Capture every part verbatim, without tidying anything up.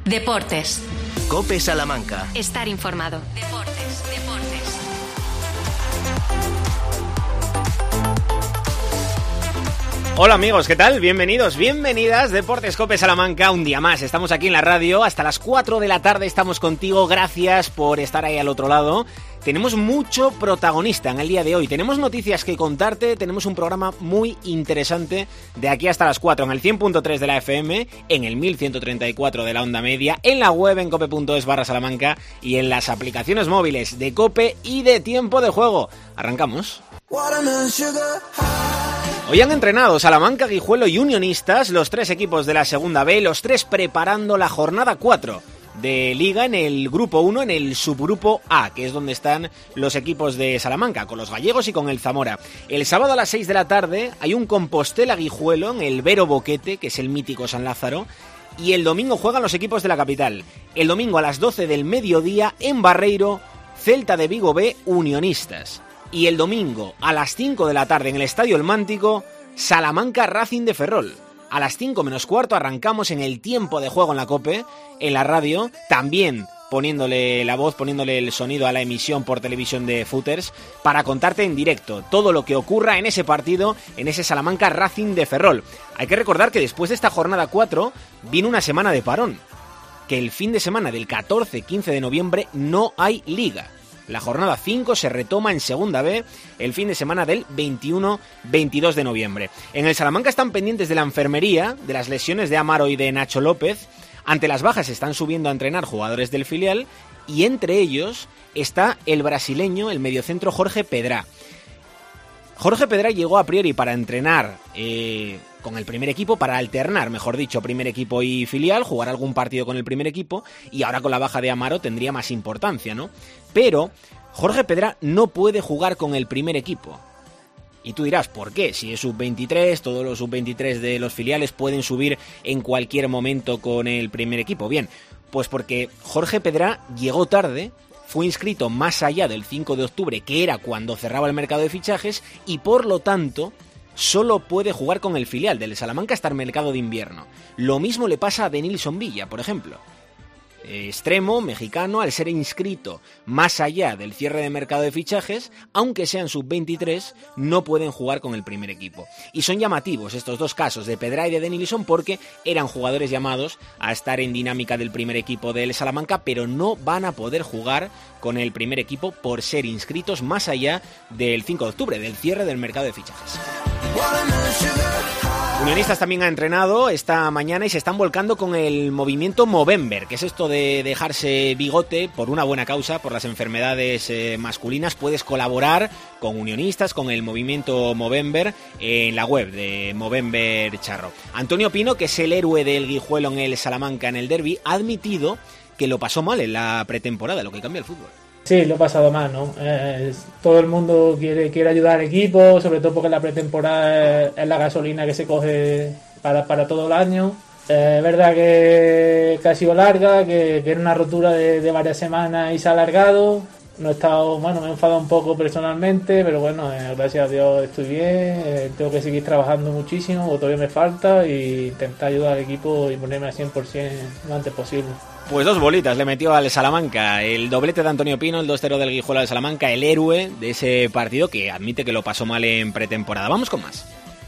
Deportes. COPE Salamanca. Estar informado. Deportes, deportes. Hola amigos, ¿qué tal? Bienvenidos, bienvenidas. Deportes COPE Salamanca, un día más. Estamos aquí en la radio, hasta las cuatro de la tarde estamos contigo. Gracias por estar ahí al otro lado. Tenemos mucho protagonista en el día de hoy. Tenemos noticias que contarte, tenemos un programa muy interesante de aquí hasta las cuatro en el cien punto tres de la F M, en el mil ciento treinta y cuatro de la onda media, en la web en cope punto es barra Salamanca y en las aplicaciones móviles de COPE y de Tiempo de Juego. Arrancamos. Hoy han entrenado Salamanca, Guijuelo y Unionistas, los tres equipos de la segunda B, los tres preparando la jornada cuatro de Liga en el grupo uno, en el subgrupo A, que es donde están los equipos de Salamanca, con los gallegos y con el Zamora. El sábado a las seis de la tarde hay un Compostela-Guijuelo en el Vero Boquete, que es el mítico San Lázaro, y el domingo juegan los equipos de la capital. El domingo a las doce del mediodía en Barreiro, Celta de Vigo B, Unionistas. Y el domingo a las cinco de la tarde en el Estadio El Mántico, Salamanca Racing de Ferrol. A las cinco menos cuarto arrancamos en el tiempo de juego en la COPE, en la radio, también poniéndole la voz, poniéndole el sonido a la emisión por televisión de Footers, para contarte en directo todo lo que ocurra en ese partido, en ese Salamanca Racing de Ferrol. Hay que recordar que después de esta jornada cuatro vino una semana de parón, que el fin de semana del catorce quince de noviembre no hay liga. La jornada cinco se retoma en segunda B el fin de semana del veintiuno veintidós de noviembre. En el Salamanca están pendientes de la enfermería, de las lesiones de Amaro y de Nacho López. Ante las bajas están subiendo a entrenar jugadores del filial y entre ellos está el brasileño, el mediocentro Jorge Pedrá. Jorge Pedrá llegó a priori para entrenar eh, con el primer equipo, para alternar, mejor dicho, primer equipo y filial, jugar algún partido con el primer equipo, y ahora con la baja de Amaro tendría más importancia, ¿no? Pero Jorge Pedrá no puede jugar con el primer equipo. Y tú dirás, ¿por qué? Si es sub veintitrés, todos los sub veintitrés de los filiales pueden subir en cualquier momento con el primer equipo. Bien, pues porque Jorge Pedrá llegó tarde, fue inscrito más allá del cinco de octubre, que era cuando cerraba el mercado de fichajes, y por lo tanto solo puede jugar con el filial del Salamanca hasta el mercado de invierno. Lo mismo le pasa a Denilson Villa, por ejemplo. Extremo, mexicano, al ser inscrito más allá del cierre de mercado de fichajes, aunque sean sub veintitrés, no pueden jugar con el primer equipo. Y son llamativos estos dos casos de Pedrá y de Denilson porque eran jugadores llamados a estar en dinámica del primer equipo del Salamanca, pero no van a poder jugar con el primer equipo por ser inscritos más allá del cinco de octubre, del cierre del mercado de fichajes. Unionistas también ha entrenado esta mañana y se están volcando con el movimiento Movember, que es esto de dejarse bigote por una buena causa, por las enfermedades eh, masculinas. Puedes colaborar con Unionistas, con el movimiento Movember en la web de Movember Charro. Antonio Pino, que es el héroe del Guijuelo en el Salamanca en el derbi, ha admitido que lo pasó mal en la pretemporada, lo que cambia el fútbol. Sí, lo he pasado mal, ¿no? Eh, todo el mundo quiere, quiere ayudar al equipo, sobre todo porque la pretemporada es, es la gasolina que se coge para, para todo el año. Eh, es verdad que, que ha sido larga, que, que era una rotura de, de varias semanas y se ha alargado. No he estado, bueno, me he enfadado un poco personalmente, pero bueno, eh, gracias a Dios estoy bien. Eh, tengo que seguir trabajando muchísimo, porque todavía me falta, e intentar ayudar al equipo y ponerme al cien por ciento lo antes posible. Pues dos bolitas le metió al Salamanca, el doblete de Antonio Pino, el dos cero del Guijuelo al Salamanca, el héroe de ese partido que admite que lo pasó mal en pretemporada. Vamos con más.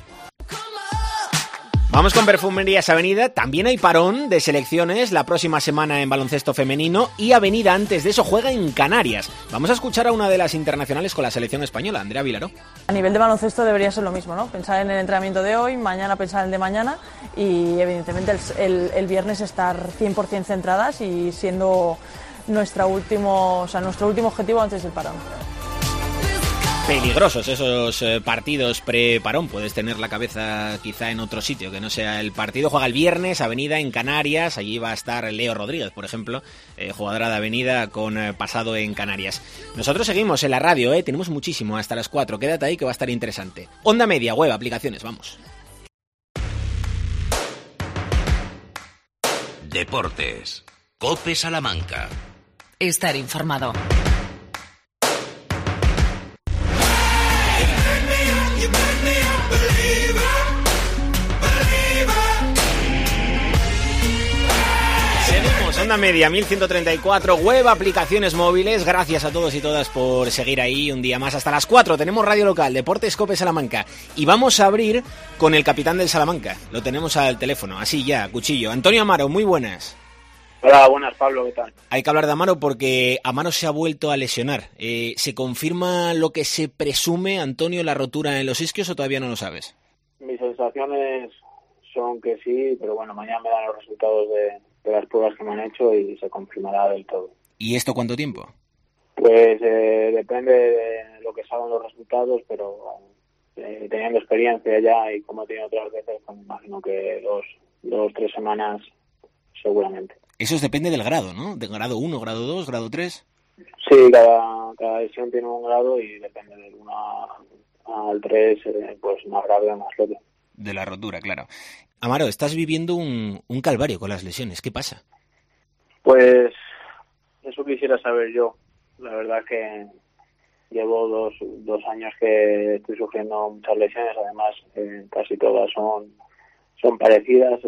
Vamos con Perfumerías Avenida. También hay parón de selecciones la próxima semana en baloncesto femenino y Avenida antes de eso juega en Canarias. Vamos a escuchar a una de las internacionales con la selección española, Andrea Vilaró. A nivel de baloncesto debería ser lo mismo, ¿no? Pensar en el entrenamiento de hoy, mañana pensar en el de mañana y evidentemente el, el, el viernes estar cien por ciento centradas y siendo nuestra último, o sea, nuestro último objetivo antes del parón. Peligrosos esos eh, partidos pre-parón. Puedes tener la cabeza quizá en otro sitio que no sea el partido. Juega el viernes, Avenida en Canarias. Allí va a estar Leo Rodríguez, por ejemplo, eh, jugadora de Avenida con eh, pasado en Canarias. Nosotros seguimos en la radio, eh, tenemos muchísimo hasta las cuatro. Quédate ahí que va a estar interesante. Onda Media, web, aplicaciones, vamos. Deportes. COPE Salamanca. Estar informado. Onda Media mil ciento treinta y cuatro, web, aplicaciones móviles. Gracias a todos y todas por seguir ahí un día más. Hasta las cuatro tenemos radio local, Deportes Cope Salamanca. Y vamos a abrir con el capitán del Salamanca. Lo tenemos al teléfono, así ya, cuchillo. Antonio Amaro, muy buenas. Hola, buenas, Pablo, ¿qué tal? Hay que hablar de Amaro porque Amaro se ha vuelto a lesionar. Eh, ¿Se confirma lo que se presume, Antonio, la rotura en los isquios o todavía no lo sabes? Mis sensaciones son que sí, pero bueno, mañana me dan los resultados de, de las pruebas que me han hecho y se confirmará del todo. ¿Y esto cuánto tiempo? Pues eh, depende de lo que salgan los resultados, pero eh, teniendo experiencia ya y como he tenido otras veces, pues me imagino que dos, dos, tres semanas seguramente. Eso depende del grado, ¿no? ¿De grado uno, grado dos, grado tres? Sí, cada, cada lesión tiene un grado y depende del uno al tres, eh, pues más grave o más leve. De la rotura, claro. Amaro, estás viviendo un, un calvario con las lesiones. ¿Qué pasa? Pues eso quisiera saber yo. La verdad que llevo dos, dos años que estoy sufriendo muchas lesiones. Además, eh, casi todas son, son parecidas.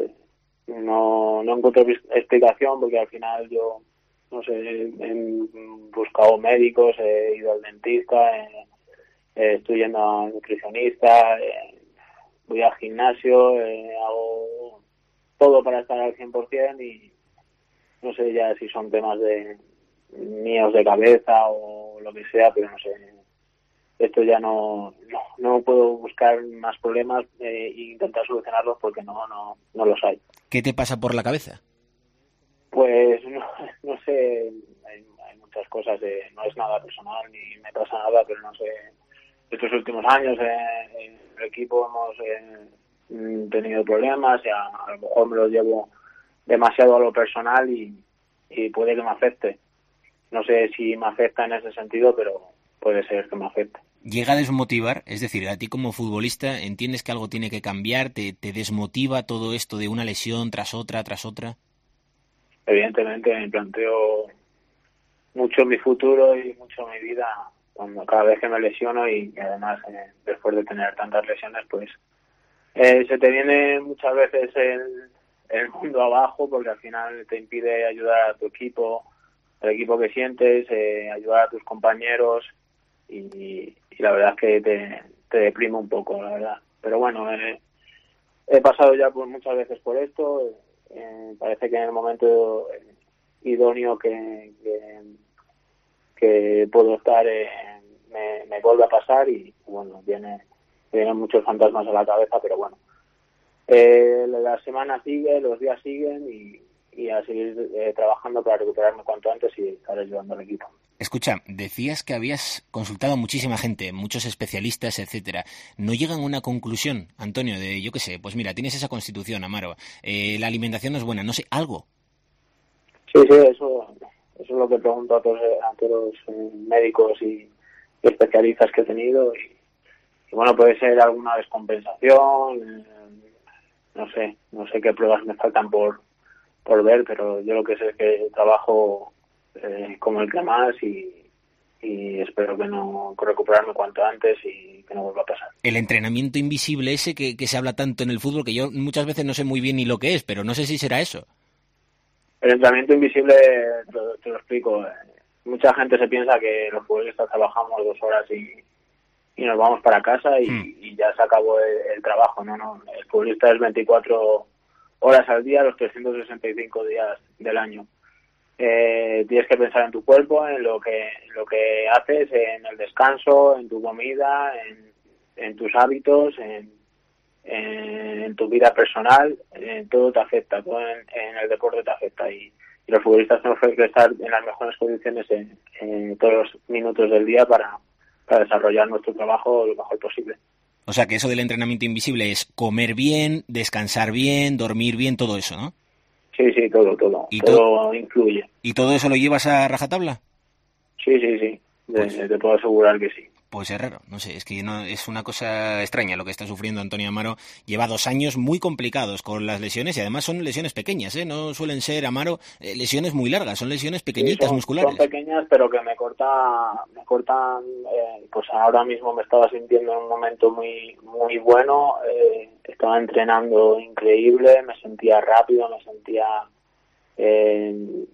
No, no encuentro explicación porque al final yo, no sé, he buscado médicos, he ido al dentista, eh, eh, estoy yendo a nutricionista, eh, voy al gimnasio, eh, hago todo para estar al cien por ciento y no sé ya si son temas de míos de cabeza o lo que sea, pero no sé, esto ya no no, no puedo buscar más problemas eh, e intentar solucionarlos porque no no no los hay. ¿Qué te pasa por la cabeza? Pues no, no sé, hay, hay muchas cosas, eh, no es nada personal ni me pasa nada, pero no sé, estos últimos años eh, en el equipo hemos eh, tenido problemas y a, a lo mejor me los llevo demasiado a lo personal y, y puede que me afecte. No sé si me afecta en ese sentido, pero puede ser que me afecte. ¿Llega a desmotivar? Es decir, a ti como futbolista, ¿entiendes que algo tiene que cambiar? ¿Te, te desmotiva todo esto de una lesión tras otra, tras otra? Evidentemente me planteo mucho mi futuro y mucho mi vida cuando cada vez que me lesiono y, y además eh, después de tener tantas lesiones, pues eh, se te viene muchas veces el, el mundo abajo porque al final te impide ayudar a tu equipo, al equipo que sientes, eh, ayudar a tus compañeros y, y la verdad es que te, te deprime un poco, la verdad. Pero bueno, eh, he pasado ya por muchas veces por esto, eh, parece que en el momento idóneo que, que, que puedo estar eh, me, me vuelve a pasar y bueno, viene, vienen muchos fantasmas a la cabeza, pero bueno. Eh, la semana sigue, los días siguen y, y a seguir eh, trabajando para recuperarme cuanto antes y estar ayudando al equipo. Escucha, decías que habías consultado a muchísima gente, muchos especialistas, etcétera. ¿No llegan a una conclusión, Antonio, de, yo qué sé, pues mira, tienes esa constitución, Amaro, eh, la alimentación no es buena, no sé, algo? Sí, sí, eso, eso es lo que pregunto a todos, a todos los eh, médicos y, y especialistas que he tenido y, y bueno, puede ser alguna descompensación, eh, no sé, no sé qué pruebas me faltan por, por ver, pero yo lo que sé es que trabajo Eh, como el que más y, y espero que no que recuperarme cuanto antes y que no vuelva a pasar. El entrenamiento invisible ese que, que se habla tanto en el fútbol, que yo muchas veces no sé muy bien ni lo que es, pero no sé si será eso. El entrenamiento invisible, te, te lo explico, eh, mucha gente se piensa que los futbolistas trabajamos dos horas y, y nos vamos para casa y, hmm. y ya se acabó el, el trabajo, no, no, el futbolista es veinticuatro horas al día, los trescientos sesenta y cinco días del año. Eh, tienes que pensar en tu cuerpo, en lo que lo que haces, en el descanso, en tu comida, en, en tus hábitos, en, en, en tu vida personal, en todo te afecta, todo en, en el deporte te afecta y, y los futbolistas tenemos que estar en las mejores condiciones en, en todos los minutos del día para, para desarrollar nuestro trabajo lo mejor posible. O sea que eso del entrenamiento invisible es comer bien, descansar bien, dormir bien, todo eso, ¿no? Sí, sí, todo, todo. ¿Y todo to- influye. ¿Y todo eso lo llevas a rajatabla? Sí, sí, sí. Pues, te, te puedo asegurar que sí. Pues es raro, no sé, es que no, es una cosa extraña lo que está sufriendo Antonio Amaro. Lleva dos años muy complicados con las lesiones y además son lesiones pequeñas, ¿eh? No suelen ser, Amaro, eh, lesiones muy largas, son lesiones pequeñitas, sí, son, musculares. Son pequeñas, pero que me corta, me cortan, eh, pues ahora mismo me estaba sintiendo en un momento muy muy bueno, eh, estaba entrenando increíble, me sentía rápido, me sentía... Eh,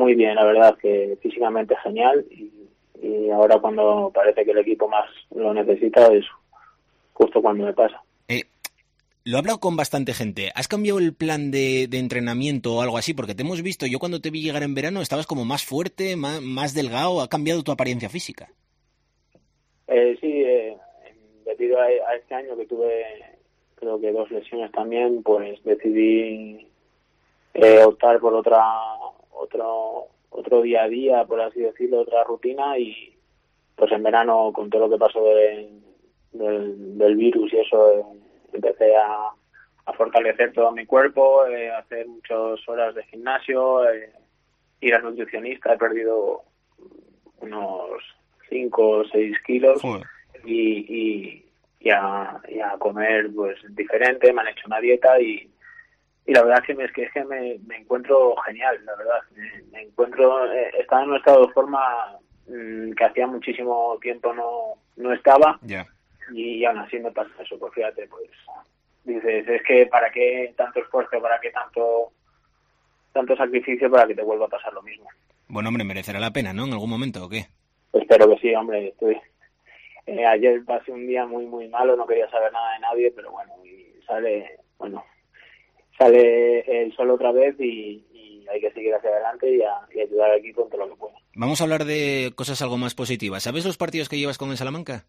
muy bien, la verdad, que físicamente genial y, y ahora cuando parece que el equipo más lo necesita es justo cuando me pasa. Eh, lo he hablado con bastante gente. ¿Has cambiado el plan de, de entrenamiento o algo así? Porque te hemos visto, yo cuando te vi llegar en verano estabas como más fuerte, más, más delgado. ¿Ha cambiado tu apariencia física? Eh, sí, eh, debido a, a este año que tuve creo que dos lesiones también, pues decidí eh, optar por otra otro otro día a día, por así decirlo, otra rutina, y pues en verano con todo lo que pasó de, del, del virus y eso eh, empecé a, a fortalecer todo mi cuerpo, eh, hacer muchas horas de gimnasio, eh, ir al nutricionista, he perdido unos cinco o seis kilos y, y, y, a, y a comer pues diferente, me han hecho una dieta y Y la verdad es que, me, es que, es que me, me encuentro genial, la verdad. Me, me encuentro, eh, estaba en un estado de forma mmm, que hacía muchísimo tiempo no, no estaba. Yeah. Y, y aún así me pasa eso, pues fíjate, pues dices, es que para qué tanto esfuerzo, para qué tanto tanto sacrificio para que te vuelva a pasar lo mismo. Bueno, hombre, merecerá la pena, ¿no? ¿En algún momento o qué? Espero que sí, hombre, estoy... Eh, ayer pasé un día muy, muy malo, no quería saber nada de nadie, pero bueno, y sale, bueno... sale el sol otra vez y, y hay que seguir hacia adelante y, a, y ayudar al equipo en todo lo que pueda. Vamos a hablar de cosas algo más positivas. ¿Sabes los partidos que llevas con el Salamanca?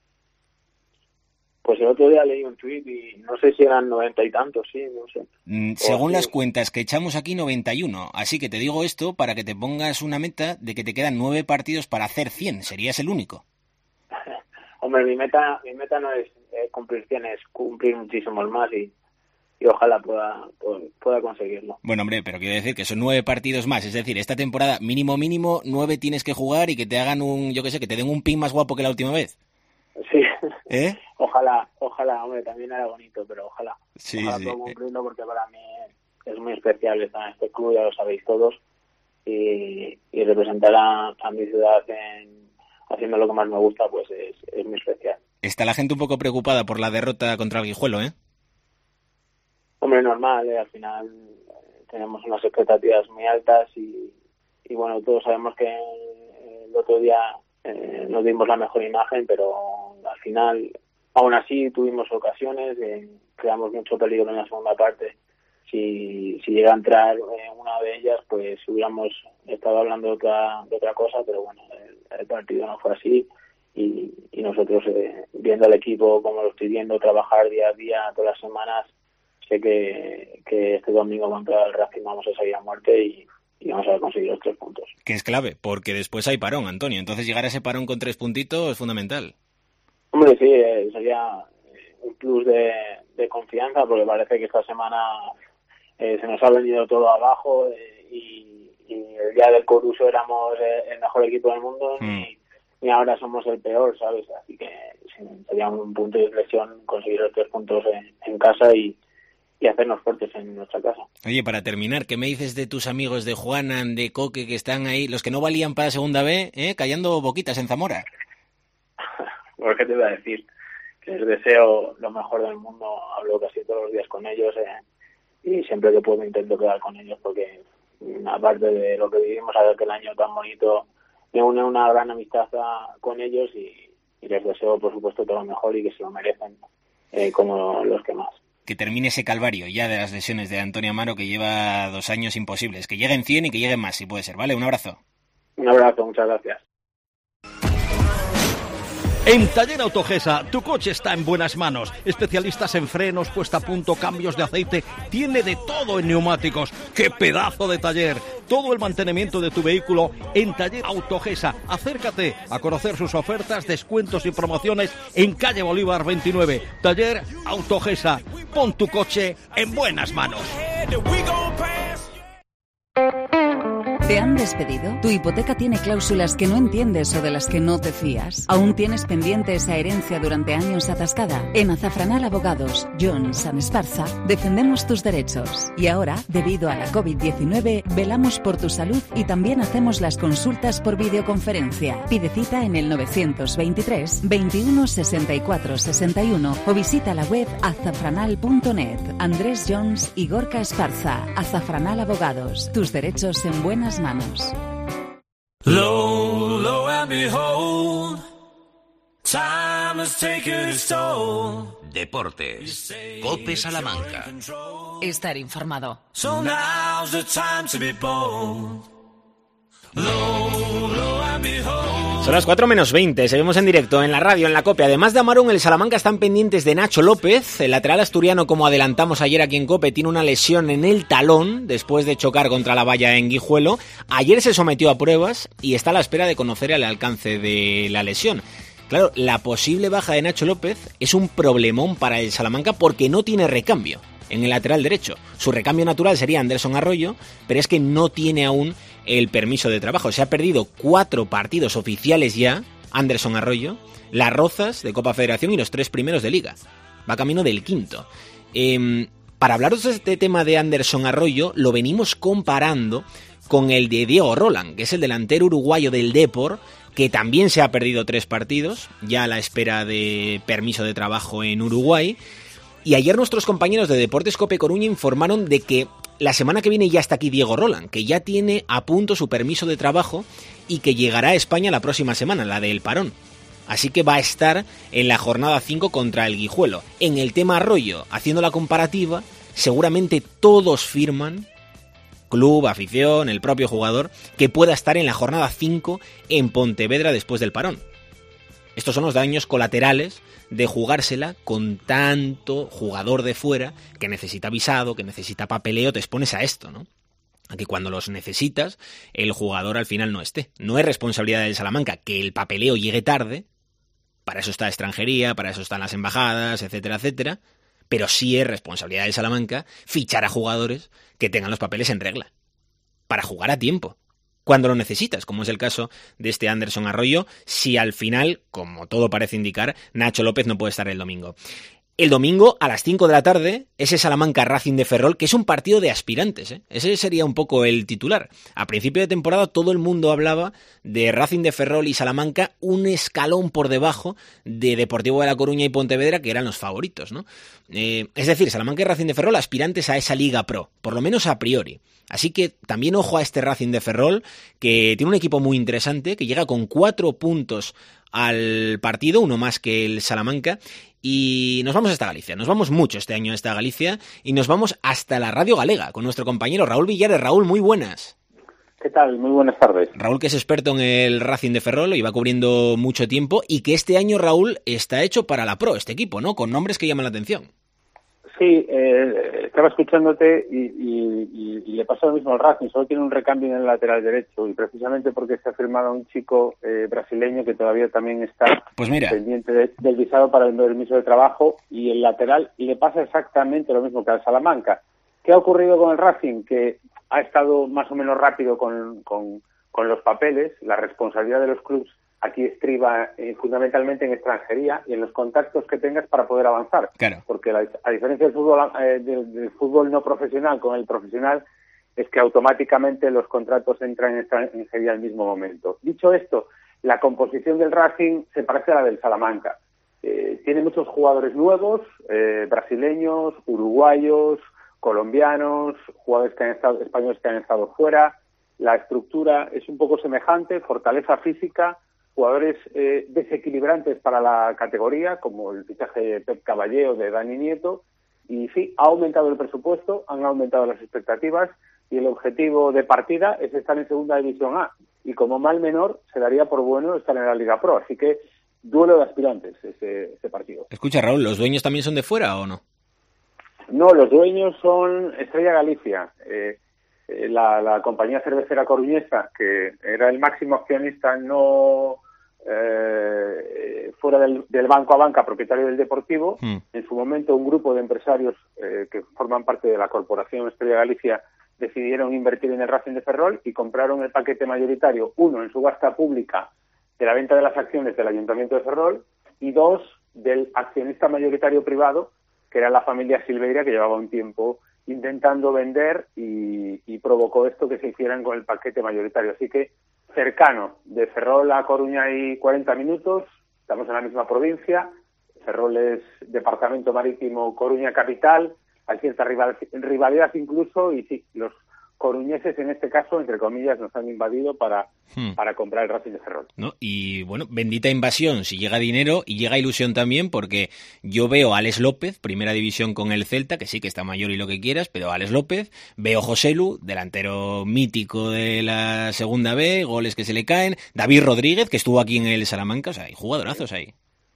Pues el otro día leí un tuit y no sé si eran noventa y tantos, sí, no sé. Mm, según las cuentas que echamos aquí, noventa y uno. Así que te digo esto para que te pongas una meta de que te quedan nueve partidos para hacer cien. Serías el único. Hombre, mi meta mi meta no es eh, cumplir cien, es cumplir muchísimos más y y ojalá pueda, pueda conseguirlo. Bueno, hombre, pero quiero decir que son nueve partidos más, es decir, esta temporada mínimo mínimo nueve tienes que jugar y que te hagan un, yo qué sé, que te den un pin más guapo que la última vez. Sí, ¿Eh? ojalá, ojalá, hombre, también era bonito, pero ojalá, sí, ojalá sí. pueda cumplirlo porque para mí es muy especial estar en este club, ya lo sabéis todos, y, y representar a, a mi ciudad en, haciendo lo que más me gusta, pues es, es muy especial. Está la gente un poco preocupada por la derrota contra el Guijuelo, ¿eh? Hombre, normal, ¿eh? Al final eh, tenemos unas expectativas muy altas y, y bueno, todos sabemos que eh, el otro día eh, nos dimos la mejor imagen, pero al final, aún así, tuvimos ocasiones, eh, creamos mucho peligro en la segunda parte. Si, si llega a entrar eh, una de ellas, pues hubiéramos estado hablando de otra, de otra cosa, pero bueno, el, el partido no fue así y, y nosotros, eh, viendo al equipo como lo estoy viendo, trabajar día a día, todas las semanas, sé que, que este domingo contra el Racing vamos a salir a muerte y, y vamos a conseguir los tres puntos. Que es clave, porque después hay parón, Antonio. Entonces llegar a ese parón con tres puntitos es fundamental. Hombre, sí, eh, sería un plus de, de confianza, porque parece que esta semana eh, se nos ha venido todo abajo eh, y, y el día del Coruso éramos eh, el mejor equipo del mundo mm. y, y ahora somos el peor, ¿sabes? Así que sí, sería un punto de inflexión conseguir los tres puntos en, en casa y y hacernos fuertes en nuestra casa. Oye, para terminar, ¿qué me dices de tus amigos de Juanan, de Coque, que están ahí, los que no valían para segunda B, eh, callando boquitas en Zamora? Pues qué te iba a decir, que les deseo lo mejor del mundo, hablo casi todos los días con ellos eh, y siempre que puedo intento quedar con ellos porque aparte de lo que vivimos aquel año tan bonito, me une una gran amistad a, con ellos y, y les deseo por supuesto todo lo mejor y que se lo merecen eh, como los que más. Que termine ese calvario ya de las lesiones de Antonio Amaro, que lleva dos años imposibles. Que lleguen cien y que lleguen más, si puede ser, ¿vale? Un abrazo. Un abrazo, muchas gracias. En Taller Autogesa, tu coche está en buenas manos. Especialistas en frenos, puesta a punto, cambios de aceite. Tiene de todo en neumáticos. ¡Qué pedazo de taller! Todo el mantenimiento de tu vehículo en Taller Autogesa. Acércate a conocer sus ofertas, descuentos y promociones en calle Bolívar veintinueve. Taller Autogesa. Pon tu coche en buenas manos. ¿Te han despedido? ¿Tu hipoteca tiene cláusulas que no entiendes o de las que no te fías? ¿Aún tienes pendiente esa herencia durante años atascada? En Azafranal Abogados, Jones and Esparza, defendemos tus derechos. Y ahora, debido a la covid diecinueve, velamos por tu salud y también hacemos las consultas por videoconferencia. Pide cita en el novecientos veintitrés, veintiuno, sesenta y cuatro, sesenta y uno o visita la web azafranal punto net. Andrés Jones y Gorka Esparza. Azafranal Abogados. Tus derechos en buenas buenas manos. Low, low and behold, time has taken its toll. Deportes. COPE Salamanca. Estar informado. So now's the time to be bold. Low, low and behold. Son las cuatro menos veinte, seguimos en directo en la radio, en la COPE. Además de Amarón, el Salamanca están pendientes de Nacho López. El lateral asturiano, como adelantamos ayer aquí en COPE, tiene una lesión en el talón después de chocar contra la valla en Guijuelo. Ayer se sometió a pruebas y está a la espera de conocer el alcance de la lesión. Claro, la posible baja de Nacho López es un problemón para el Salamanca porque no tiene recambio en el lateral derecho. Su recambio natural sería Anderson Arroyo, pero es que no tiene aún el permiso de trabajo. Se ha perdido cuatro partidos oficiales ya, Anderson Arroyo, las Rozas de Copa Federación y los tres primeros de Liga. Va camino del quinto. Eh, para hablaros de este tema de Anderson Arroyo, lo venimos comparando con el de Diego Roland, que es el delantero uruguayo del Depor, que también se ha perdido tres partidos, ya a la espera de permiso de trabajo en Uruguay. Y ayer nuestros compañeros de Deportes COPE Coruña informaron de que la semana que viene ya está aquí Diego Roland, que ya tiene a punto su permiso de trabajo y que llegará a España la próxima semana, la del parón. Así que va a estar en la jornada cinco contra el Guijuelo. En el tema Arroyo, haciendo la comparativa, seguramente todos firman, club, afición, el propio jugador, que pueda estar en la jornada cinco en Pontevedra después del parón. Estos son los daños colaterales de jugársela con tanto jugador de fuera que necesita visado, que necesita papeleo, te expones a esto, ¿no? A que cuando los necesitas, el jugador al final no esté. No es responsabilidad del Salamanca que el papeleo llegue tarde, para eso está extranjería, para eso están las embajadas, etcétera, etcétera, pero sí es responsabilidad del Salamanca fichar a jugadores que tengan los papeles en regla, para jugar a tiempo, cuando lo necesitas, como es el caso de este Anderson Arroyo, si al final, como todo parece indicar, Nacho López no puede estar el domingo. El domingo a las cinco de la tarde, ese Salamanca Racing de Ferrol, que es un partido de aspirantes, ¿eh? Ese sería un poco el titular. A principio de temporada todo el mundo hablaba de Racing de Ferrol y Salamanca un escalón por debajo de Deportivo de La Coruña y Pontevedra, que eran los favoritos, ¿no? Eh, es decir, Salamanca y Racing de Ferrol aspirantes a esa Liga Pro, por lo menos a priori. Así que también ojo a este Racing de Ferrol, que tiene un equipo muy interesante, que llega con cuatro puntos al partido, uno más que el Salamanca, y nos vamos hasta Galicia, nos vamos mucho este año hasta Galicia, y nos vamos hasta la Radio Galega, con nuestro compañero Raúl Villares. Raúl, muy buenas. ¿Qué tal? Muy buenas tardes. Raúl, que es experto en el Racing de Ferrol, lo iba cubriendo mucho tiempo, y que este año, Raúl, está hecho para la Pro, este equipo, ¿no? Con nombres que llaman la atención. Sí, eh, estaba escuchándote y, y, y, y le pasó lo mismo al Racing, solo tiene un recambio en el lateral derecho y precisamente porque se ha firmado un chico eh, brasileño que todavía también está pues mira. pendiente de, del visado para el permiso de trabajo, y el lateral le pasa exactamente lo mismo que al Salamanca. ¿Qué ha ocurrido con el Racing? Que ha estado más o menos rápido con, con, con los papeles. La responsabilidad de los clubes aquí estriba eh, fundamentalmente en extranjería y en los contactos que tengas para poder avanzar. Claro. Porque la, a diferencia del fútbol, eh, del, del fútbol no profesional con el profesional, es que automáticamente los contratos entran en extranjería al mismo momento. Dicho esto, la composición del Racing se parece a la del Salamanca. Eh, tiene muchos jugadores nuevos, eh, brasileños, uruguayos, colombianos, jugadores que han estado, españoles que han estado fuera. La estructura es un poco semejante, fortaleza física, jugadores eh, desequilibrantes para la categoría, como el fichaje de Pep Caballé o de Dani Nieto, y sí, ha aumentado el presupuesto, han aumentado las expectativas, y el objetivo de partida es estar en Segunda División A, y como mal menor se daría por bueno estar en la Liga Pro, así que duelo de aspirantes ese, ese partido. Escucha, Raúl, ¿los dueños también son de fuera o no? No, los dueños son Estrella Galicia, eh, eh, la, la compañía cervecera coruñesa, que era el máximo accionista no... Eh, fuera del, del banco a banca propietario del Deportivo, mm. en su momento un grupo de empresarios eh, que forman parte de la Corporación Estrella Galicia decidieron invertir en el Racing de Ferrol y compraron el paquete mayoritario, uno en subasta pública de la venta de las acciones del Ayuntamiento de Ferrol y dos del accionista mayoritario privado, que era la familia Silveira, que llevaba un tiempo intentando vender y, y provocó esto que se hicieran con el paquete mayoritario. Así que cercano, de Ferrol a Coruña hay cuarenta minutos, estamos en la misma provincia, Ferrol es departamento marítimo, Coruña capital, hay cierta rival, rivalidad incluso, y sí, los coruñeses, en este caso, entre comillas, nos han invadido para, Hmm. para comprar el Racing de Ferrol. ¿No? Y bueno, bendita invasión, si llega dinero y llega ilusión también, porque yo veo a Alex López, primera división con el Celta, que sí que está mayor y lo que quieras, pero Alex López, veo Joselu, delantero mítico de la segunda B, goles que se le caen, David Rodríguez, que estuvo aquí en el Salamanca, o sea, hay jugadorazos ahí.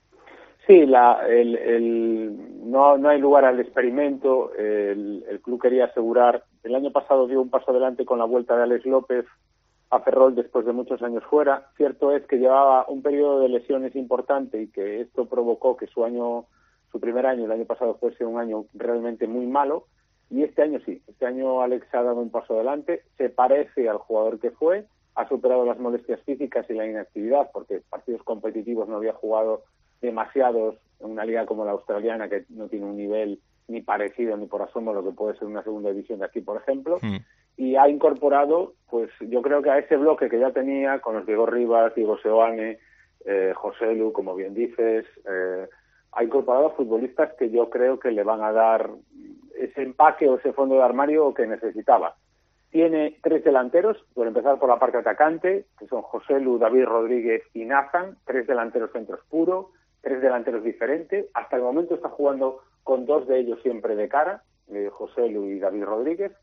Sí, la, el, el, no, no hay lugar al experimento. El, el club quería asegurar. El año pasado dio un paso adelante con la vuelta de Alex López a Ferrol después de muchos años fuera. Cierto es que llevaba un periodo de lesiones importante y que esto provocó que su año, su primer año, el año pasado, fuese un año realmente muy malo. Y este año sí. Este año Alex ha dado un paso adelante. Se parece al jugador que fue. Ha superado las molestias físicas y la inactividad, porque partidos competitivos no había jugado demasiados en una liga como la australiana, que no tiene un nivel ni parecido ni por asomo a lo que puede ser una segunda división de aquí, por ejemplo, mm. y ha incorporado, pues yo creo que a ese bloque que ya tenía, con los Diego Rivas, Diego Seoane, eh, Joselu, como bien dices, eh, ha incorporado a futbolistas que yo creo que le van a dar ese empaque o ese fondo de armario que necesitaba. Tiene tres delanteros, por empezar por la parte atacante, que son Joselu, David Rodríguez y Nathan, tres delanteros centros puros, tres delanteros diferentes. Hasta el momento está jugando con dos de ellos siempre de cara, eh, Joselu y David Rodríguez.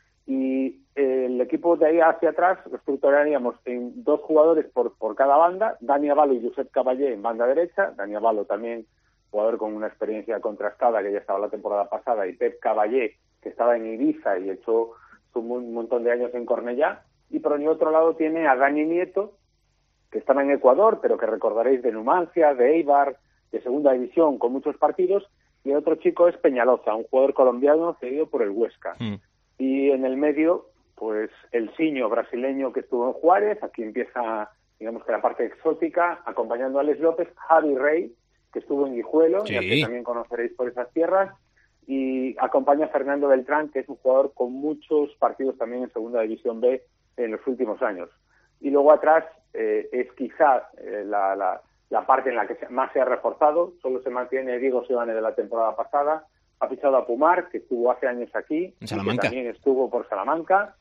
Y eh, el equipo de ahí hacia atrás lo estructuraríamos en dos jugadores por, por cada banda, Dani Avalo y Josep Caballé en banda derecha. Dani Avalo también, jugador con una experiencia contrastada, que ya estaba la temporada pasada, y Pep Caballé, que estaba en Ibiza y echó un montón de años en Cornellá. Y por el otro lado tiene a Dani Nieto, que estaba en Ecuador, pero que recordaréis de Numancia, de Eibar, de segunda división, con muchos partidos. Y el otro chico es Peñaloza, un jugador colombiano cedido por el Huesca. Mm. Y en el medio, pues el Siño brasileño que estuvo en Juárez. Aquí empieza, digamos que la parte exótica, acompañando a Alex López. Javi Rey, que estuvo en Guijuelo, sí, ya que también conoceréis por esas tierras. Y acompaña a Fernando Beltrán, que es un jugador con muchos partidos también en Segunda División B en los últimos años. Y luego atrás eh, es quizá eh, la, la, la parte en la que más se ha reforzado. Solo se mantiene Diego Seoane de la temporada pasada. Ha fichado a Pumar, que estuvo hace años aquí, en Salamanca, y que también estuvo por Salamanca.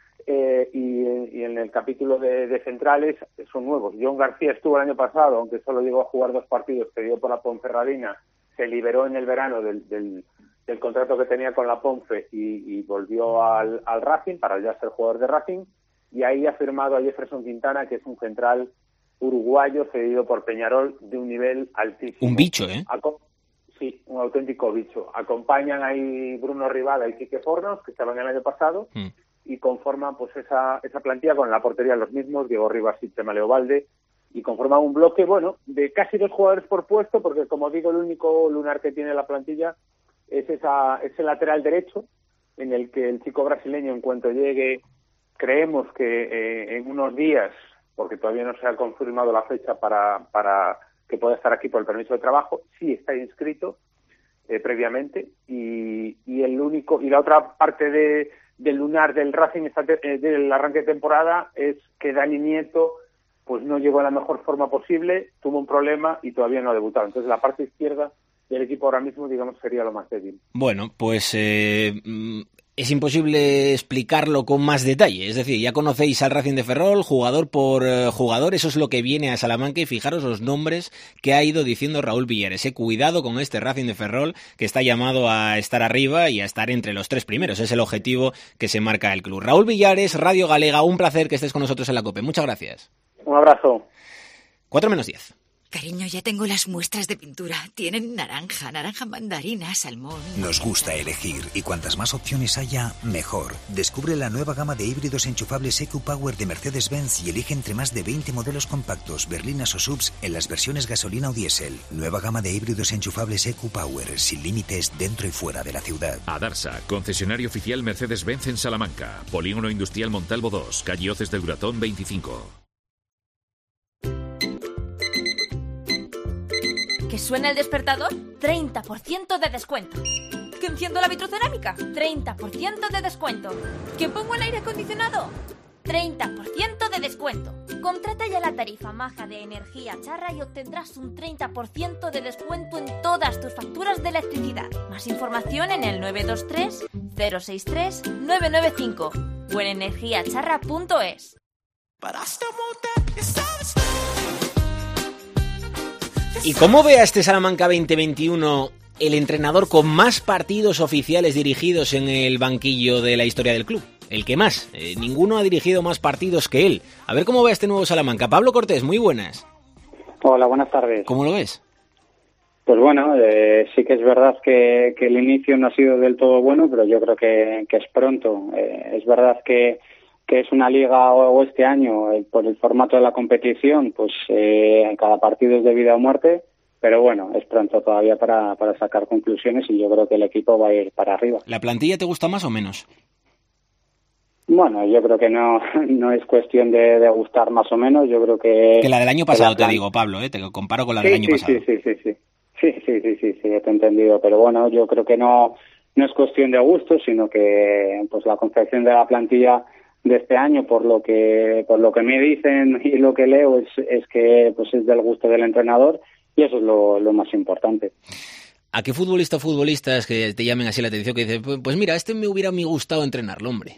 Eh, y, y en el capítulo de, de centrales son nuevos. John García estuvo el año pasado, aunque solo llegó a jugar dos partidos, cedido por la Ponferradina. Se liberó en el verano del... del del contrato que tenía con la Ponfe y, y volvió al, al Racing para ya ser jugador de Racing, y ahí ha firmado a Jefferson Quintana, que es un central uruguayo cedido por Peñarol de un nivel altísimo. Un bicho, ¿eh? Aco- sí, un auténtico bicho. Acompañan ahí Bruno Rivada y Quique Fornos, que estaban el año pasado, mm. y conforman pues esa, esa plantilla con la portería los mismos, Diego Rivas y Chema Leobalde, y conforman un bloque, bueno, de casi dos jugadores por puesto, porque como digo, el único lunar que tiene la plantilla es esa, ese lateral derecho, en el que el chico brasileño, en cuanto llegue, creemos que eh, en unos días, porque todavía no se ha confirmado la fecha para, para que pueda estar aquí por el permiso de trabajo, sí está inscrito eh, previamente, y, y el único y la otra parte de, del lunar del Racing esta te, eh, del arranque de temporada es que Dani Nieto pues no llegó a la mejor forma posible, tuvo un problema y todavía no ha debutado. Entonces la parte izquierda del equipo ahora mismo, digamos, sería lo más débil. Bueno, pues eh, es imposible explicarlo con más detalle. Es decir, ya conocéis al Racing de Ferrol, jugador por eh, jugador. Eso es lo que viene a Salamanca, y fijaros los nombres que ha ido diciendo Raúl Villares. Eh, cuidado con este Racing de Ferrol, que está llamado a estar arriba y a estar entre los tres primeros. Es el objetivo que se marca el club. Raúl Villares, Radio Galega, un placer que estés con nosotros en la COPE. Muchas gracias. Un abrazo. Cuatro menos diez. Cariño, ya tengo las muestras de pintura. Tienen naranja, naranja mandarina, salmón... Nos gusta elegir, y cuantas más opciones haya, mejor. Descubre la nueva gama de híbridos enchufables E Q Power de Mercedes-Benz y elige entre más de veinte modelos compactos, berlinas o subs en las versiones gasolina o diésel. Nueva gama de híbridos enchufables E Q Power, sin límites dentro y fuera de la ciudad. Adarsa, concesionario oficial Mercedes-Benz en Salamanca. Polígono Industrial Montalvo dos, calle Oces del Duratón veinticinco. ¿Que suena el despertador? treinta por ciento de descuento. ¿Que enciendo la vitrocerámica? treinta por ciento de descuento. ¿Que pongo el aire acondicionado? treinta por ciento de descuento. Contrata ya la tarifa maja de Energía Charra y obtendrás un treinta por ciento de descuento en todas tus facturas de electricidad. Más información en el nueve dos tres, cero seis tres, nueve nueve cinco. o en energiacharra punto es. ¿Y cómo ve a este Salamanca veinte veintiuno el entrenador con más partidos oficiales dirigidos en el banquillo de la historia del club? El que más. Eh, ninguno ha dirigido más partidos que él. A ver cómo ve a este nuevo Salamanca. Pablo Cortés, muy buenas. Hola, buenas tardes. ¿Cómo lo ves? Pues bueno, eh, sí que es verdad que, que el inicio no ha sido del todo bueno, pero yo creo que, que es pronto. Eh, es verdad que, que es una liga o este año, eh, por el formato de la competición, pues eh, cada partido es de vida o muerte, pero bueno, es pronto todavía para, para sacar conclusiones y yo creo que el equipo va a ir para arriba. ¿La plantilla te gusta más o menos? Bueno, yo creo que no no es cuestión de, de gustar más o menos, yo creo que... Que la del año pasado, te digo, Pablo, ¿eh? Te comparo con la sí, del año sí, pasado. Sí, sí, sí, sí. Sí, sí, sí, sí, sí, te he entendido, pero bueno, yo creo que no no es cuestión de gusto, sino que pues la confección de la plantilla de este año, por lo que por lo que me dicen y lo que leo, es, es que pues es del gusto del entrenador y eso es lo, lo más importante. ¿A qué futbolista o futbolistas que te llamen así la atención que dicen, pues mira, este me hubiera me gustado entrenarlo, hombre?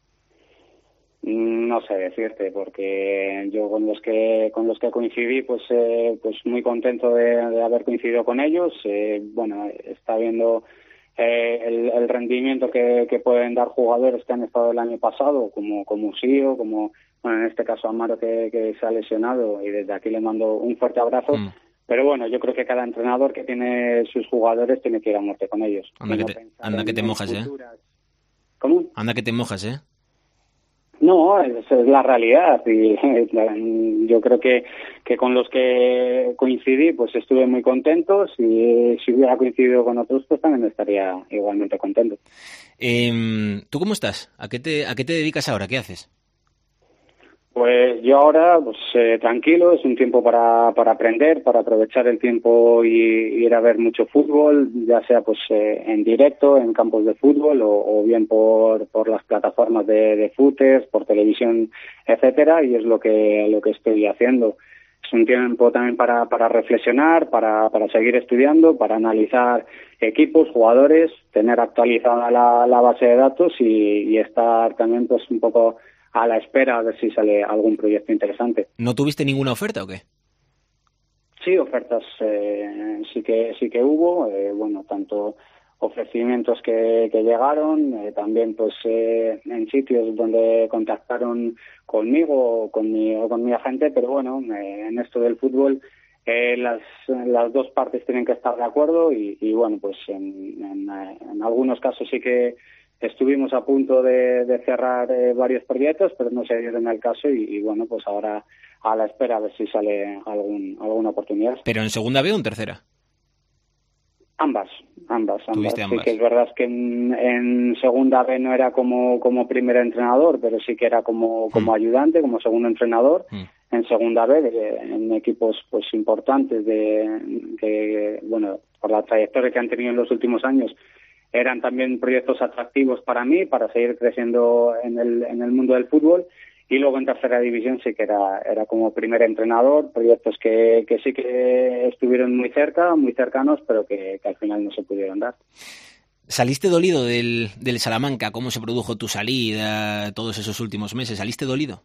No sé decirte, porque yo con los que con los que coincidí, pues eh, pues muy contento de, de haber coincidido con ellos. Eh, bueno, está viendo eh, el, el rendimiento que, que pueden dar jugadores que han estado el año pasado, como como Sío, como bueno, en este caso Amaro que, que se ha lesionado, y desde aquí le mando un fuerte abrazo. Mm. Pero bueno, yo creo que cada entrenador que tiene sus jugadores tiene que ir a muerte con ellos. Anda que te, anda que te mojas, ¿eh? ¿Cómo? Anda que te mojas, ¿eh? No, esa es la realidad y yo creo que, que con los que coincidí pues estuve muy contento. Si, si hubiera coincidido con otros pues también estaría igualmente contento. Eh, ¿Tú cómo estás? ¿A qué te, a qué te dedicas ahora? ¿Qué haces? Pues yo ahora, pues eh, tranquilo, es un tiempo para, para aprender, para aprovechar el tiempo y, y ir a ver mucho fútbol, ya sea pues eh, en directo, en campos de fútbol o, o bien por, por las plataformas de, de footers, por televisión, etcétera, y es lo que, lo que estoy haciendo. Es un tiempo también para, para reflexionar, para, para seguir estudiando, para analizar equipos, jugadores, tener actualizada la, la base de datos y, y estar también pues un poco a la espera a ver si sale algún proyecto interesante. ¿No tuviste ninguna oferta o qué? Sí, ofertas eh, sí que sí que hubo, eh, bueno, tanto ofrecimientos que, que llegaron, eh, también pues eh, en sitios donde contactaron conmigo o con mi, o con mi agente, pero bueno, eh, en esto del fútbol eh, las, las dos partes tienen que estar de acuerdo y, y bueno, pues en, en, en algunos casos sí que estuvimos a punto de, de cerrar eh, varios proyectos, pero no se dieron el caso y, y bueno, pues ahora a la espera a ver si sale algún, alguna oportunidad. ¿Pero en segunda B o en tercera? Ambas, ambas, ambas. ambas. Sí que es verdad que en, en segunda B no era como, como primer entrenador, pero sí que era como, como mm. ayudante, como segundo entrenador. Mm. En segunda B, de, en equipos pues importantes de, de, bueno, por la trayectoria que han tenido en los últimos años, eran también proyectos atractivos para mí, para seguir creciendo en el, en el mundo del fútbol. Y luego en tercera división sí que era, era como primer entrenador, proyectos que, que sí que estuvieron muy cerca, muy cercanos, pero que, que al final no se pudieron dar. ¿Saliste dolido del, del Salamanca? ¿Cómo se produjo tu salida todos esos últimos meses? ¿Saliste dolido?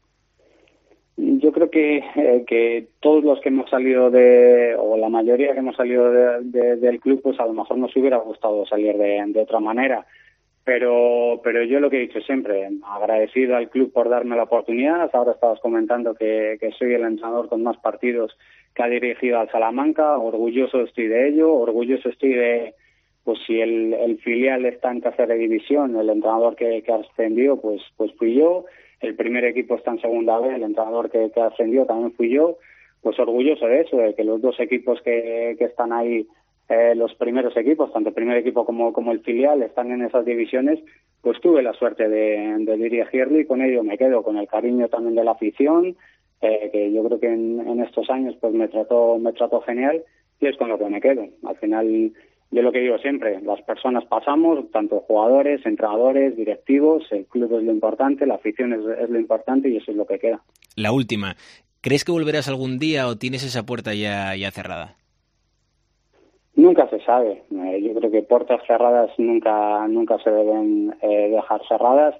Yo creo que, eh, que todos los que hemos salido de, o la mayoría que hemos salido de, de, del club, pues a lo mejor nos hubiera gustado salir de, de otra manera. Pero pero yo lo que he dicho siempre, agradecido al club por darme la oportunidad. Ahora estabas comentando que, que soy el entrenador con más partidos que ha dirigido al Salamanca. Orgulloso estoy de ello, orgulloso estoy de, pues si el, el filial está en tercera división, el entrenador que, que ascendió, pues pues fui yo. El primer equipo está en segunda B, el entrenador que, que ascendió también fui yo. Pues orgulloso de eso, de que los dos equipos que, que están ahí, Eh, los primeros equipos, tanto el primer equipo como, como el filial, están en esas divisiones, pues tuve la suerte de, de dirigirlo y con ello me quedo, con el cariño también de la afición, eh, que yo creo que en, en estos años pues me trató, me trató genial y es con lo que me quedo. Al final, yo lo que digo siempre, las personas pasamos, tanto jugadores, entrenadores, directivos, el club es lo importante, la afición es, es lo importante y eso es lo que queda. La última, ¿crees que volverás algún día o tienes esa puerta ya, ya cerrada? Nunca se sabe. Eh, yo creo que puertas cerradas nunca nunca se deben eh, dejar cerradas.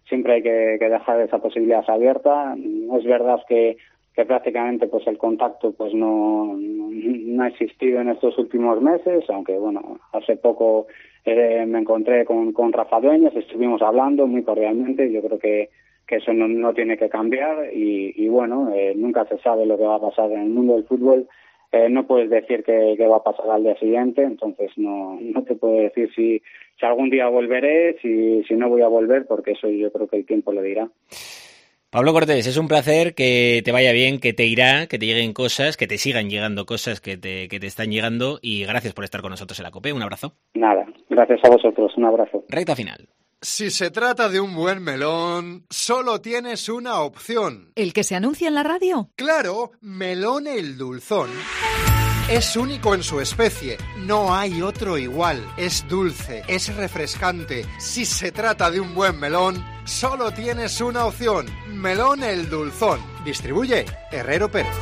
siempre hay que, que dejar esa posibilidad abierta. Es verdad que, que prácticamente pues el contacto pues no, no, no ha existido en estos últimos meses, aunque bueno, hace poco eh, me encontré con, con Rafa Dueñas, estuvimos hablando muy cordialmente. Yo creo que, que eso no, no tiene que cambiar y, y bueno, eh, nunca se sabe lo que va a pasar en el mundo del fútbol. Eh, no puedes decir que, que va a pasar al día siguiente, entonces no, no te puedo decir si, si algún día volveré, si, si no voy a volver, porque eso yo creo que el tiempo lo dirá. Pablo Cortés, es un placer, que te vaya bien, que te irá, que te lleguen cosas, que te sigan llegando cosas que te, que te están llegando, y gracias por estar con nosotros en la COPE. Un abrazo. Nada, gracias a vosotros, un abrazo. Recta final. Si se trata de un buen melón, solo tienes una opción. ¿El que se anuncia en la radio? Claro, Melón el Dulzón. Es único en su especie, no hay otro igual. Es dulce, es refrescante. Si se trata de un buen melón, solo tienes una opción. Melón el Dulzón. Distribuye Herrero Pérez.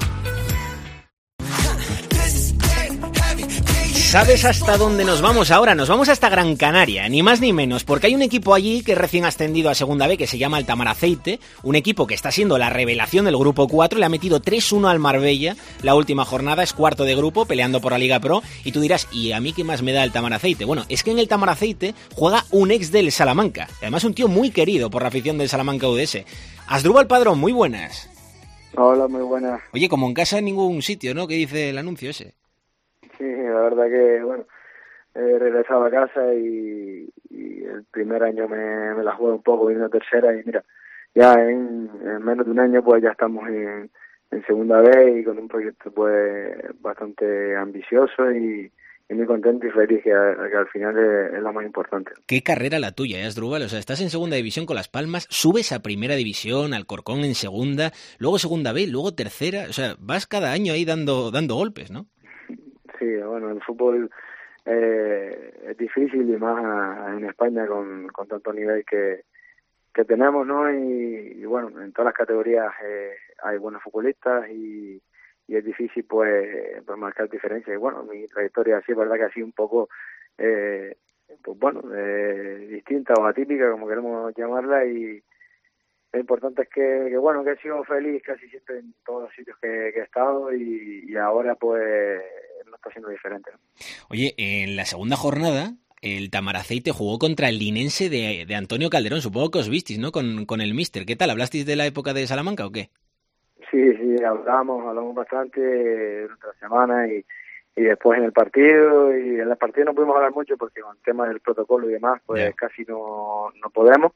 ¿Sabes hasta dónde nos vamos ahora? Nos vamos hasta Gran Canaria, ni más ni menos, porque hay un equipo allí que es recién ascendido a Segunda B, que se llama el Tamaraceite, un equipo que está siendo la revelación del Grupo cuatro, le ha metido tres uno al Marbella la última jornada, es cuarto de grupo, peleando por la Liga Pro, y tú dirás, ¿y a mí qué más me da el Tamaraceite? Bueno, es que en el Tamaraceite juega un ex del Salamanca, además un tío muy querido por la afición del Salamanca U D S. Asdrúbal Padrón, muy buenas. Hola, muy buenas. Oye, como en casa en ningún sitio, ¿no? ¿Qué dice el anuncio ese? Sí, la verdad que, bueno, he regresado a casa y, y el primer año me, me la jugué un poco, vine a tercera y mira, ya en, en menos de un año pues ya estamos en, en Segunda B y con un proyecto pues bastante ambicioso y, y muy contento y feliz, que, que al final es, es lo más importante. Qué carrera la tuya, ¿eh, Asdrúbal? O sea, estás en Segunda División con Las Palmas, subes a Primera División, Alcorcón en Segunda, luego Segunda B, luego Tercera, o sea, vas cada año ahí dando dando golpes, ¿no? Sí, bueno, el fútbol eh, es difícil y más en España con, con tanto nivel que, que tenemos, ¿no? Y, y bueno, en todas las categorías eh, hay buenos futbolistas y, y es difícil pues, pues marcar diferencias. Y bueno, mi trayectoria sí es verdad que ha sido un poco, eh, pues bueno, eh, distinta o atípica, como queremos llamarla, y lo importante es que, que bueno, que he sido feliz casi siempre en todos los sitios que, que he estado y, y ahora pues no está siendo diferente, ¿no? Oye, en la segunda jornada el Tamaraceite jugó contra el Linense de, de Antonio Calderón, supongo que os visteis, ¿no? Con, con el míster. ¿Qué tal? ¿Hablasteis de la época de Salamanca o qué? Sí, sí, hablamos, hablamos bastante durante la semana y, y después en el partido, y en el partido no pudimos hablar mucho porque con el tema del protocolo y demás pues yeah. casi no, no podemos.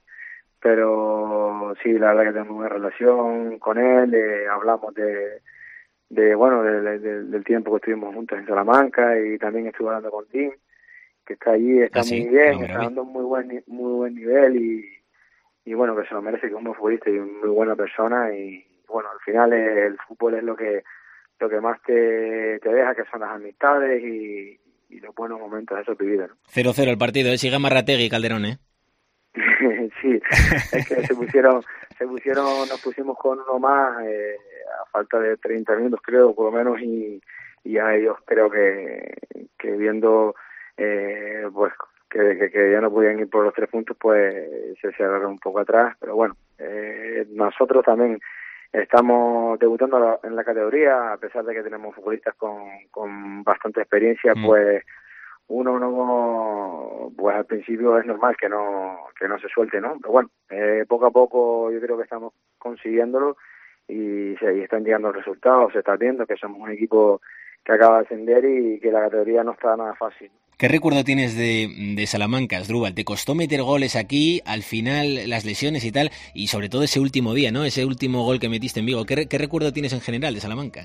Pero sí, la verdad que tenemos una relación con él, eh, hablamos de, de bueno, de, de, del tiempo que estuvimos juntos en Salamanca, y también estuve hablando con Tim, que está allí, está ¿Ah, muy sí? bien, no, está dando un muy buen, muy buen nivel y, y bueno, que se lo merece como futbolista y una muy buena persona, y bueno, al final el fútbol es lo que lo que más te, te deja, que son las amistades y, y los buenos momentos de esos vividos, ¿no? cero cero el partido, ¿eh? Sigue Marrategui y Calderón, ¿eh? Sí, es que se pusieron, se pusieron, nos pusimos con uno más eh, a falta de treinta minutos creo, por lo menos, y, y a ellos creo que, que viendo eh, pues que, que, que ya no podían ir por los tres puntos, pues se cerraron un poco atrás, pero bueno, eh, nosotros también estamos debutando en la categoría, a pesar de que tenemos futbolistas con, con bastante experiencia, mm. pues uno no, pues al principio es normal que no que no se suelte, ¿no? Pero bueno, eh, poco a poco yo creo que estamos consiguiéndolo y, se, y están llegando los resultados, se está viendo que somos un equipo que acaba de ascender y que la categoría no está nada fácil. ¿Qué recuerdo tienes de, de Salamanca, Asdrúbal? ¿Te costó meter goles aquí, al final las lesiones y tal, y sobre todo ese último día, ¿no? Ese último gol que metiste en Vigo. ¿Qué, qué recuerdo tienes en general de Salamanca?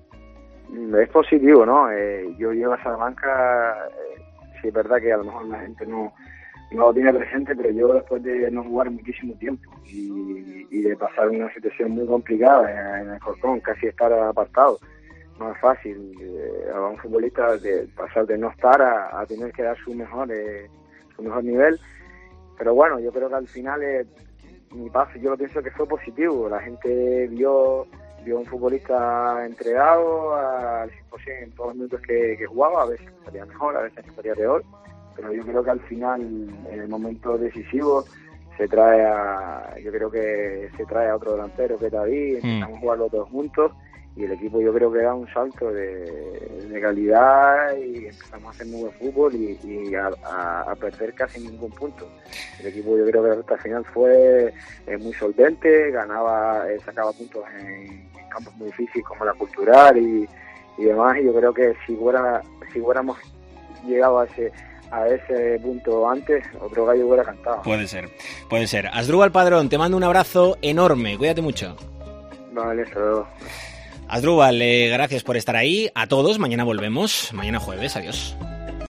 Es positivo, ¿no? Eh, yo llego a Salamanca, eh, sí es verdad que a lo mejor la gente no, no lo tiene presente, pero yo después de no jugar muchísimo tiempo y, y de pasar una situación muy complicada en el Alcorcón, casi estar apartado, no es fácil eh, a un futbolista de pasar de no estar a, a tener que dar su mejor eh, su mejor nivel, pero bueno, yo creo que al final eh, mi paso, yo lo pienso que fue positivo, la gente vio vio un futbolista entregado al cien por ciento en todos los minutos que, que jugaba, a veces salía mejor, a veces salía peor, pero yo creo que al final, en el momento decisivo, se trae a, yo creo que se trae a otro delantero que es David, empezamos mm. a jugar los dos juntos y el equipo yo creo que da un salto de, de calidad y empezamos a hacer muy buen fútbol y, y a, a, a perder casi ningún punto. El equipo yo creo que hasta el final fue eh, muy solvente, ganaba, eh, sacaba puntos en, en campos muy difíciles como la Cultural y, y demás, y yo creo que si fuera, si fuéramos llegado a ese a ese punto antes, otro gallo hubiera cantado. Puede ser, puede ser. Asdrúbal Padrón, te mando un abrazo enorme, cuídate mucho. Vale, eso. Asdrúbal, eh, gracias por estar ahí. A todos, mañana volvemos, mañana jueves, adiós.